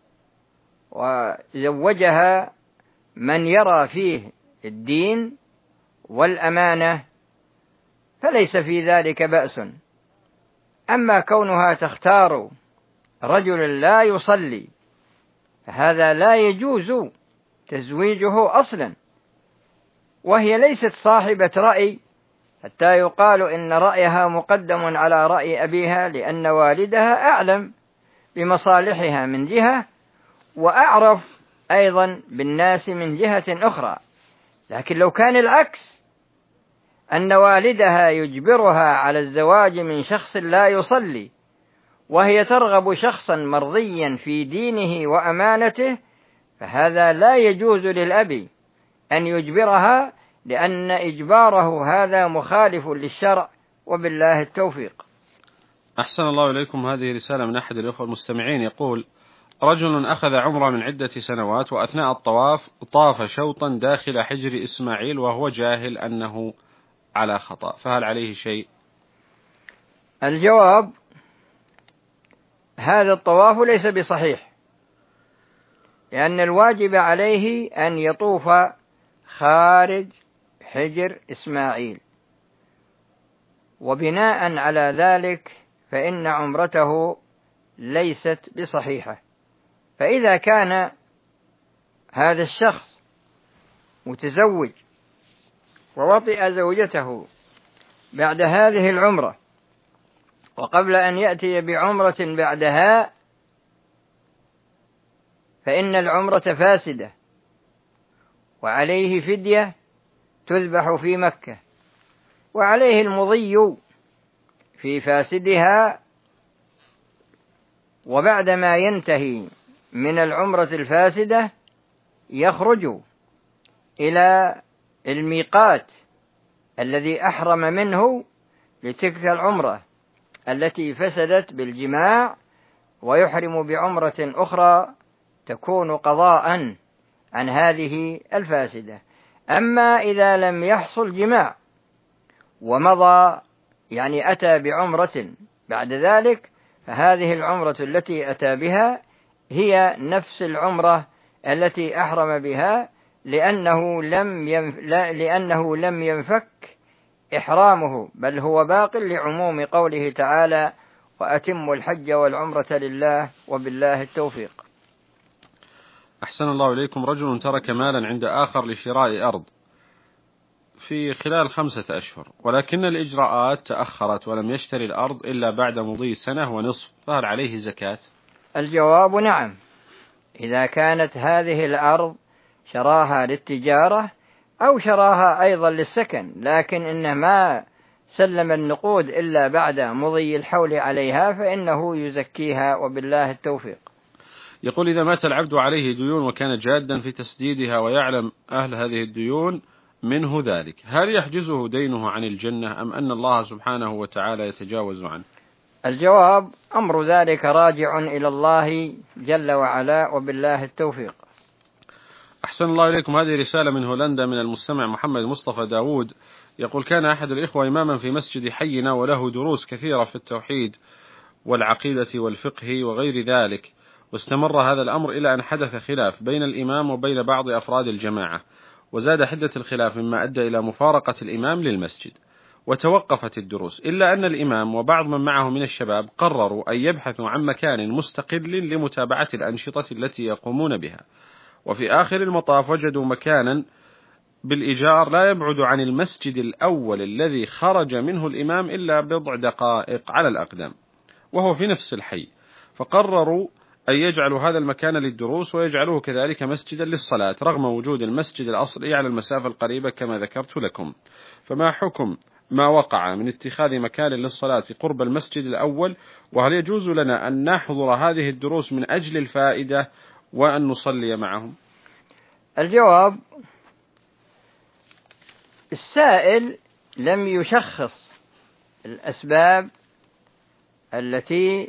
وزوجها من يرى فيه الدين والأمانة فليس في ذلك بأس. أما كونها تختار رجلا لا يصلي فهذا لا يجوز تزويجه أصلا، وهي ليست صاحبة رأي حتى يقال إن رأيها مقدم على رأي أبيها، لأن والدها أعلم بمصالحها من جهة وأعرف أيضا بالناس من جهة أخرى. لكن لو كان العكس، أن والدها يجبرها على الزواج من شخص لا يصلي وهي ترغب شخصا مرضيا في دينه وأمانته، فهذا لا يجوز للأب أن يجبرها، لأن إجباره هذا مخالف للشرع، وبالله التوفيق. أحسن الله إليكم. هذه رسالة من أحد الأخوة المستمعين، يقول رجل أخذ عمرة من عدة سنوات، وأثناء الطواف طاف شوطا داخل حجر إسماعيل وهو جاهل أنه على خطأ، فهل عليه شيء؟ الجواب: هذا الطواف ليس بصحيح، لأن الواجب عليه أن يطوف خارج حجر إسماعيل، وبناء على ذلك فإن عمرته ليست بصحيحة. فإذا كان هذا الشخص متزوج ووطئ زوجته بعد هذه العمرة وقبل أن يأتي بعمرة بعدها، فإن العمرة فاسدة وعليه فدية تذبح في مكة، وعليه المضي في فاسدها، وبعدما ينتهي من العمرة الفاسدة يخرج إلى الميقات الذي أحرم منه لتلك العمرة التي فسدت بالجماع، ويحرم بعمرة أخرى تكون قضاء عن هذه الفاسدة. أما إذا لم يحصل جماع ومضى، يعني أتى بعمرة بعد ذلك، فهذه العمرة التي أتى بها هي نفس العمرة التي أحرم بها، لأنه لم ينفك إحرامه، بل هو باق لعموم قوله تعالى: وأتموا الحج والعمرة لله وبالله التوفيق. أحسن الله إليكم. رجل ترك مالا عند آخر لشراء أرض في خلال 5 أشهر، ولكن الإجراءات تأخرت ولم يشتري الأرض إلا بعد مضي 1.5 سنة، فهل عليه زكاة؟ الجواب: نعم، إذا كانت هذه الأرض شراها للتجارة أو شراها أيضا للسكن، لكن إنه ما سلم النقود إلا بعد مضي الحول عليها، فإنه يزكيها وبالله التوفيق. يقول: إذا مات العبد عليه ديون وكان جادا في تسديدها ويعلم أهل هذه الديون منه ذلك، هل يحجزه دينه عن الجنة أم أن الله سبحانه وتعالى يتجاوز عنه؟ الجواب: أمر ذلك راجع إلى الله جل وعلا وبالله التوفيق. أحسن الله إليكم. هذه رسالة من هولندا من المستمع محمد مصطفى داود، يقول: كان أحد الإخوة إماما في مسجد حينا وله دروس كثيرة في التوحيد والعقيدة والفقه وغير ذلك، واستمر هذا الأمر إلى أن حدث خلاف بين الإمام وبين بعض أفراد الجماعة، وزاد حدة الخلاف مما أدى إلى مفارقة الإمام للمسجد، وتوقفت الدروس، إلا أن الإمام وبعض من معه من الشباب قرروا أن يبحثوا عن مكان مستقل لمتابعة الأنشطة التي يقومون بها، وفي آخر المطاف وجدوا مكانا بالإيجار لا يبعد عن المسجد الأول الذي خرج منه الإمام إلا 10 دقائق على الأقدم، وهو في نفس الحي، فقرروا أن يجعلوا هذا المكان للدروس ويجعلوه كذلك مسجدا للصلاة، رغم وجود المسجد الأصلي على المسافة القريبة كما ذكرت لكم. فما حكم ما وقع من اتخاذ مكان للصلاة قرب المسجد الأول؟ وهل يجوز لنا أن نحضر هذه الدروس من أجل الفائدة وأن نصلي معهم؟ الجواب: السائل لم يشخص الأسباب التي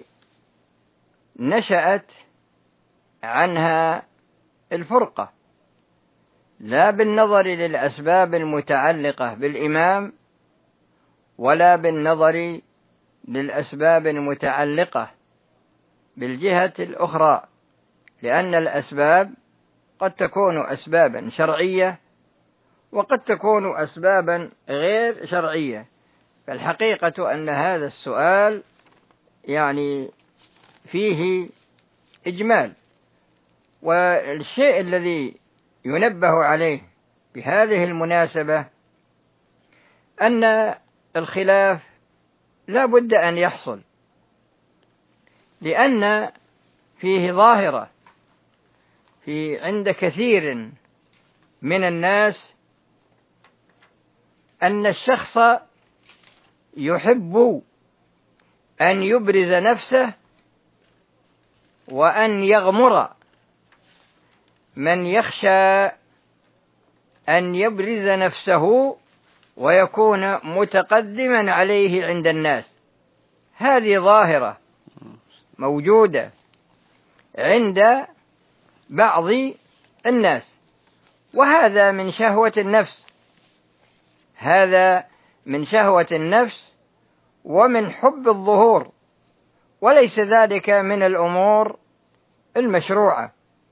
نشأت عنها الفرقة، لا بالنظر للأسباب المتعلقة بالإمام ولا بالنظر للأسباب المتعلقة بالجهة الأخرى، لأن الأسباب قد تكون أسبابا شرعية وقد تكون أسبابا غير شرعية. فالحقيقة أن هذا السؤال يعني فيه إجمال، والشيء الذي ينبه عليه بهذه المناسبة أن الخلاف لا بد أن يحصل، لأن فيه ظاهرة عند كثير من الناس أن الشخص يحب أن يبرز نفسه وأن يغمر من يخشى أن يبرز نفسه ويكون متقدما عليه عند الناس. هذه ظاهرة موجودة عند بعض الناس، وهذا من شهوة النفس، هذا من شهوة النفس ومن حب الظهور، وليس ذلك من الأمور المشروعة.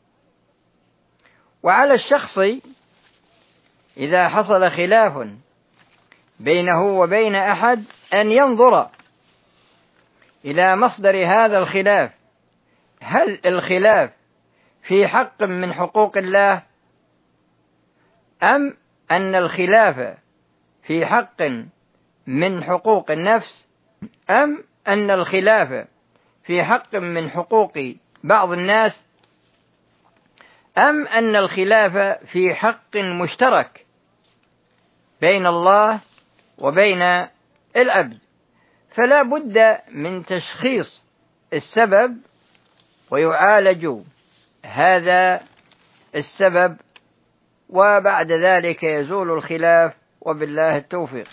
وعلى الشخص إذا حصل خلاف بينه وبين أحد أن ينظر إلى مصدر هذا الخلاف، هل الخلاف في حق من حقوق الله، أم أن الخلاف في حق من حقوق النفس، أم أن الخلاف في حق من حقوق بعض الناس، أم أن الخلاف في حق مشترك بين الله وبين العبد. فلا بد من تشخيص السبب ويعالج هذا السبب، وبعد ذلك يزول الخلاف، وبالله التوفيق.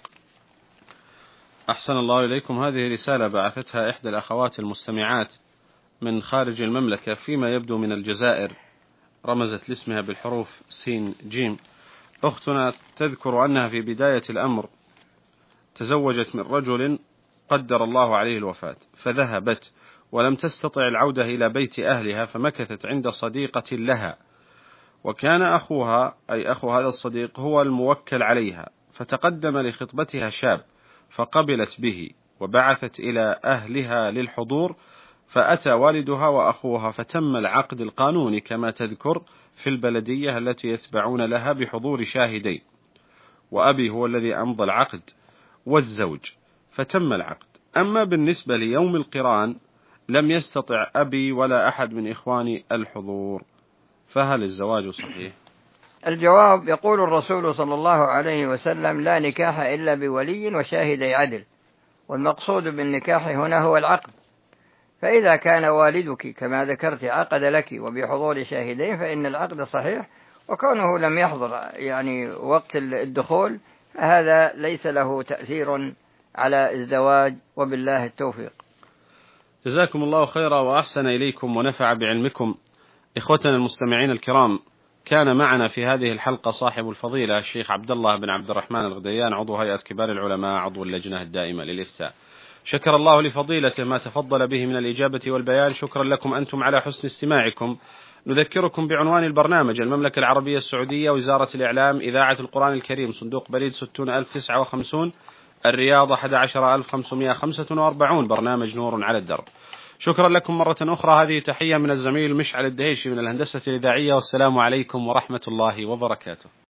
أحسن الله إليكم. هذه رسالة بعثتها إحدى الأخوات المستمعات من خارج المملكة، فيما يبدو من الجزائر، رمزت لاسمها بالحروف سين جيم. أختنا تذكر أنها في بداية الأمر تزوجت من رجل قدر الله عليه الوفاة، فذهبت ولم تستطع العودة إلى بيت أهلها، فمكثت عند صديقة لها، وكان أخوها أي أخو هذا الصديق هو الموكل عليها، فتقدم لخطبتها شاب فقبلت به وبعثت إلى أهلها للحضور، فأتى والدها وأخوها فتم العقد القانوني كما تذكر في البلدية التي يتبعون لها بحضور شاهدين، وأبي هو الذي أمضى العقد والزوج، فتم العقد. أما بالنسبة ليوم القران لم يستطع أبي ولا أحد من إخواني الحضور، فهل الزواج صحيح؟ الجواب: يقول الرسول صلى الله عليه وسلم: لا نكاح إلا بولي وشاهدي عدل، والمقصود بالنكاح هنا هو العقد. فإذا كان والدك كما ذكرت عقد لك وبحضور شاهدين فإن العقد صحيح، وكونه لم يحضر وقت الدخول هذا ليس له تأثير على الزواج، وبالله التوفيق. جزاكم الله خيرا وأحسن إليكم ونفع بعلمكم. إخوتنا المستمعين الكرام، كان معنا في هذه الحلقة صاحب الفضيلة الشيخ عبد الله بن عبد الرحمن الغديان، عضو هيئة كبار العلماء، عضو اللجنة الدائمة للإفتاء. شكر الله لفضيلته ما تفضل به من الإجابة والبيان. شكرا لكم أنتم على حسن استماعكم. نذكركم بعنوان البرنامج: المملكة العربية السعودية، وزارة الإعلام، إذاعة القرآن الكريم، صندوق بريد 60059، الرياض 11545، برنامج نور على الدرب. شكرا لكم مرة أخرى. هذه تحية من الزميل مشعل الدهيشي من الهندسة الإذاعية، والسلام عليكم ورحمة الله وبركاته.